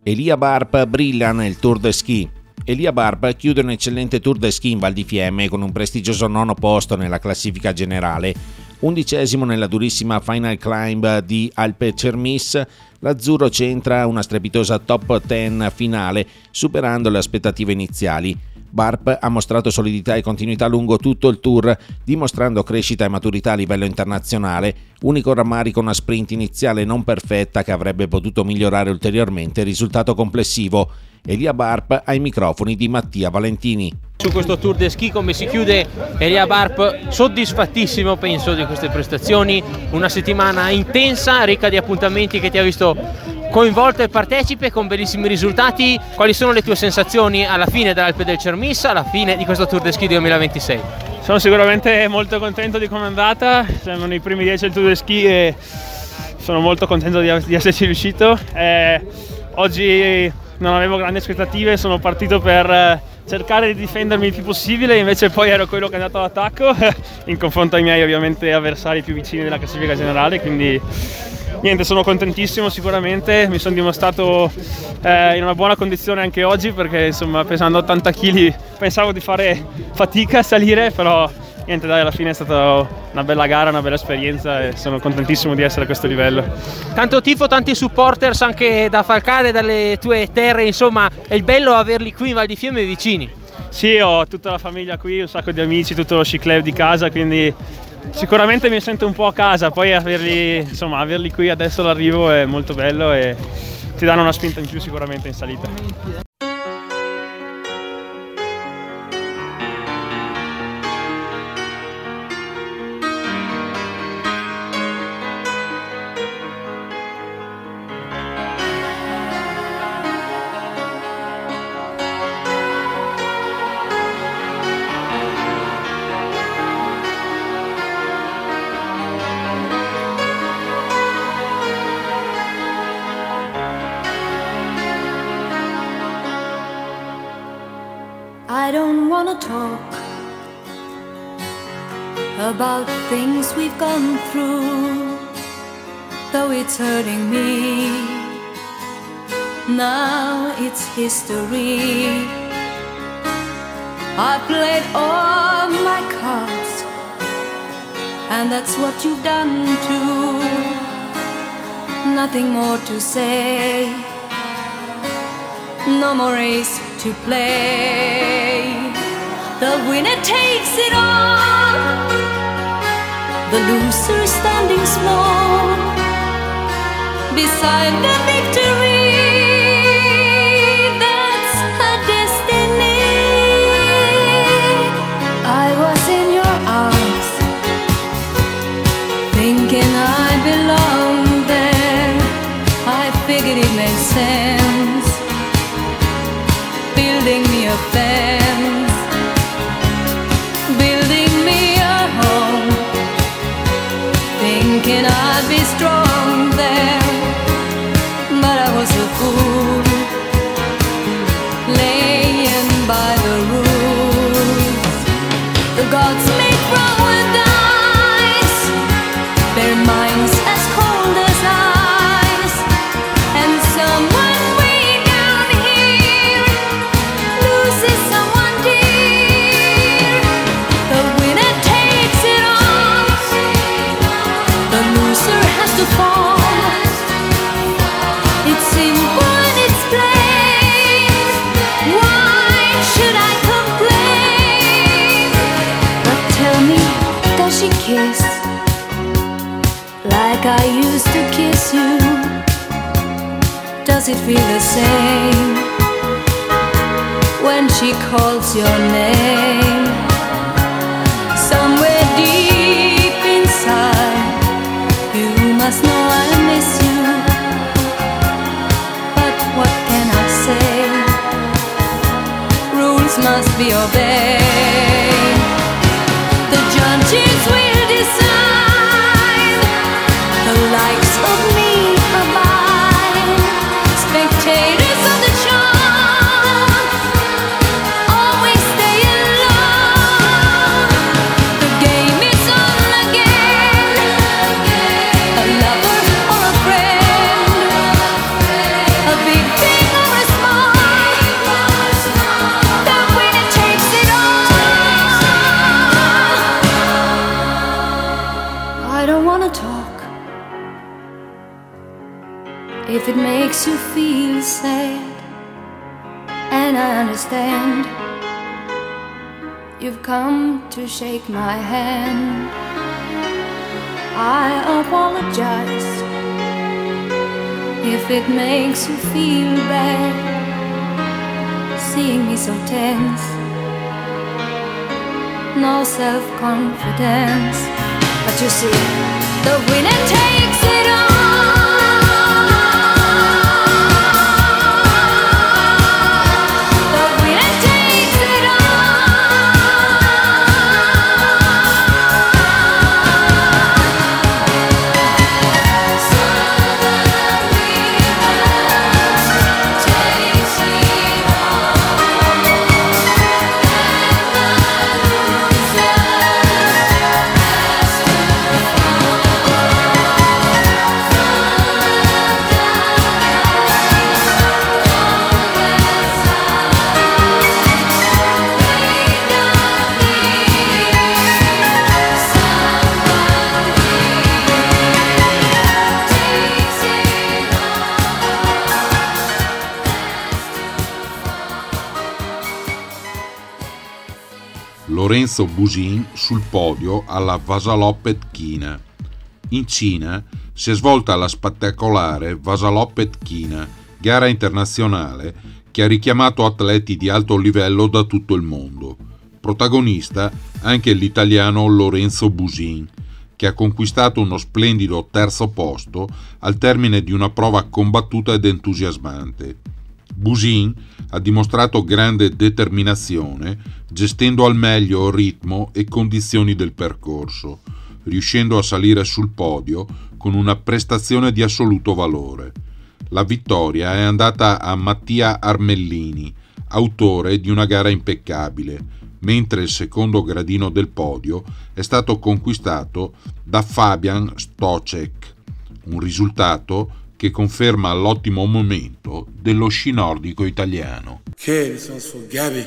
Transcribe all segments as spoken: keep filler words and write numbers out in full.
Elia Barp brilla nel Tour de Ski. Elia Barp chiude un eccellente Tour de Ski in Val di Fiemme con un prestigioso nono posto nella classifica generale. Undicesimo nella durissima Final Climb di Alpe Cermis, l'azzurro centra una strepitosa top dieci finale, superando le aspettative iniziali. Barp ha mostrato solidità e continuità lungo tutto il tour, dimostrando crescita e maturità a livello internazionale, unico rammarico una sprint iniziale non perfetta che avrebbe potuto migliorare ulteriormente il risultato complessivo. Elia Barp ai microfoni di Mattia Valentini. Su questo Tour de Ski come si chiude? Elia Barp soddisfattissimo penso di queste prestazioni, una settimana intensa, ricca di appuntamenti che ti ha visto coinvolto e partecipe con bellissimi risultati. Quali sono le tue sensazioni alla fine dell'Alpe del Cermis, alla fine di questo Tour de Ski duemilaventisei? Sono sicuramente molto contento di come è andata, siamo nei primi dieci del Tour de Ski e sono molto contento di, di esserci riuscito. Eh, oggi non avevo grandi aspettative, sono partito per cercare di difendermi il più possibile, invece poi ero quello che è andato all'attacco in confronto ai miei ovviamente avversari più vicini della classifica generale, quindi niente, sono contentissimo sicuramente, mi sono dimostrato eh, in una buona condizione anche oggi perché insomma pesando ottanta chili pensavo di fare fatica a salire, però niente dai, alla fine è stata una bella gara, una bella esperienza e sono contentissimo di essere a questo livello. Tanto tifo, tanti supporters anche da Falcare, dalle tue terre, insomma è il bello averli qui in Val di Fiemme vicini. Sì, ho tutta la famiglia qui, un sacco di amici, tutto lo sci club di casa, quindi sicuramente mi sento un po' a casa, poi averli, insomma, averli qui adesso all'arrivo è molto bello e ti danno una spinta in più sicuramente in salita. I don't wanna talk about things we've gone through, though it's hurting me. Now it's history. I played all my cards, and that's what you've done too. Nothing more to say, no more race to play. The winner takes it all, the loser standing small beside the victory. That's her destiny. I was in your arms, thinking I belonged there. I figured it made sense, building me a fence, building me a home, thinking I'd be strong there, but I was a fool, laying by the rules. The gods make throw and dice, their minds as cold as ice, and someone way down here loses someone dear. The winner takes it all, the loser has to fall. It's simple and it's plain, why should I complain? But tell me, does she kiss like I used to kiss you? Does it feel the same when she calls your name? Somewhere deep inside, you must know I miss you. But what can I say? Rules must be obeyed. The judges will decide, the likes of me abide. Spectators of the show always stay alone. The game is on again, a lover or a friend, a big thing If it makes you feel sad, and I understand, you've come to shake my hand. I apologize if it makes you feel bad, seeing me so tense, no self-confidence. But you see, the winner takes it all. Lorenzo Buzin sul podio alla Vasaloppet China. In Cina si è svolta la spettacolare Vasaloppet China, gara internazionale che ha richiamato atleti di alto livello da tutto il mondo. Protagonista anche l'italiano Lorenzo Buzin, che ha conquistato uno splendido terzo posto al termine di una prova combattuta ed entusiasmante. Buzin ha dimostrato grande determinazione gestendo al meglio ritmo e condizioni del percorso, riuscendo a salire sul podio con una prestazione di assoluto valore. La vittoria è andata a Mattia Armellini, autore di una gara impeccabile, mentre il secondo gradino del podio è stato conquistato da Fabian Stocek, un risultato che conferma l'ottimo momento dello sci nordico italiano. Che sono Gabi.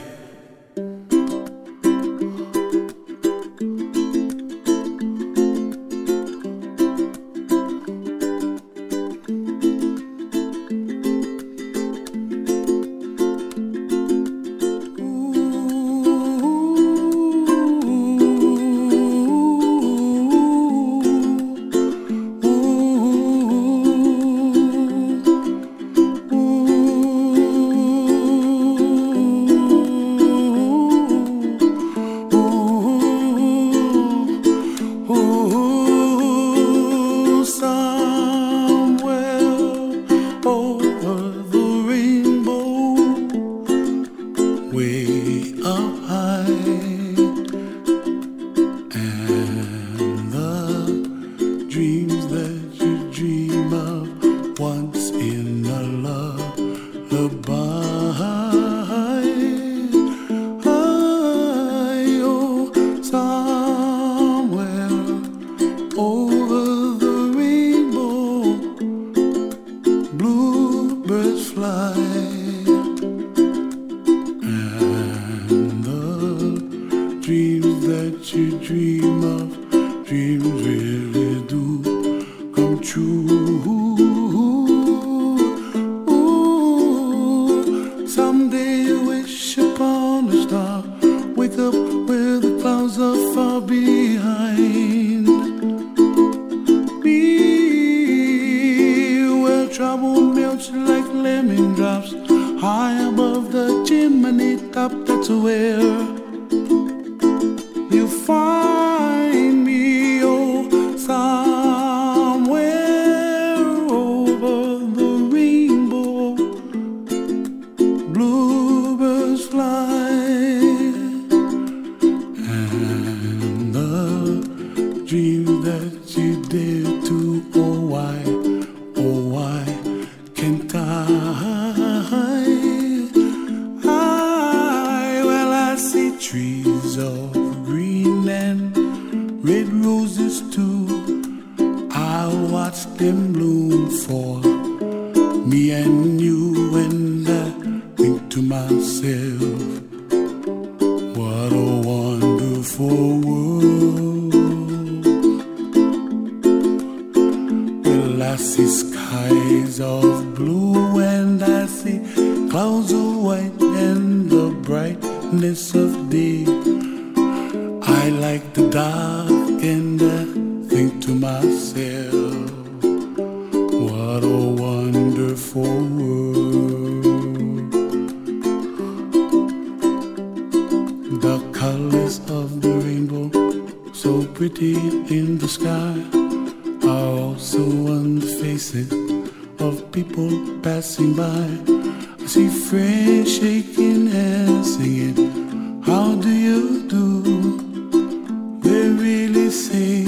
I see skies of blue and I see clouds of white and the brightness of day. I like the dark and I think to myself, what a wonderful world. The colors of the rainbow, so pretty in the sky, are also on the faces of people passing by. I see friends shaking hands singing, how do you do? They really say,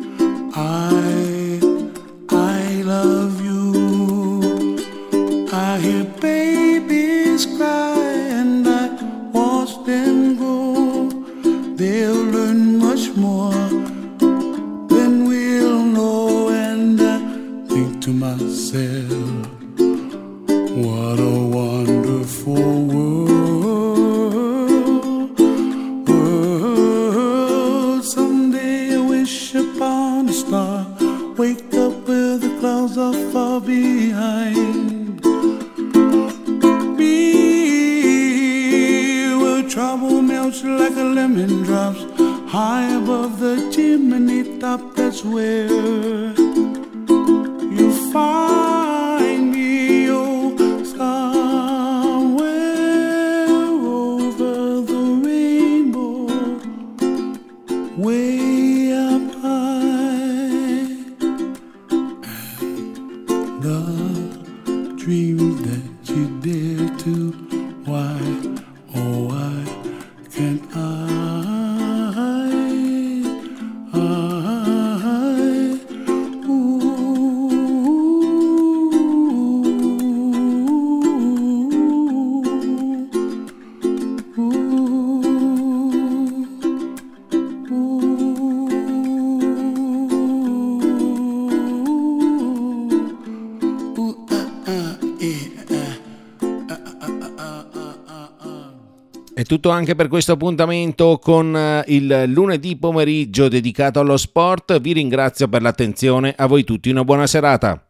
I, I love you. I hear babies cry and I watch them grow. They'll learn much more than we'll know. And I think to myself, what a wonderful world, world. Someday I wish upon a star, wake up where the clouds are far behind me, where trouble melts like a lemon drops high above the chimney top. That's where you find me, oh, somewhere over the rainbow, way up high. And the dreams that you dare to, why, oh, why can't I? I, ooh, ooh, ooh, uh, uh, yeah, uh, uh, uh, uh, uh, uh. È tutto anche per questo appuntamento con eh, il lunedì pomeriggio dedicato allo sport. Vi ringrazio per l'attenzione, a voi tutti una buona serata.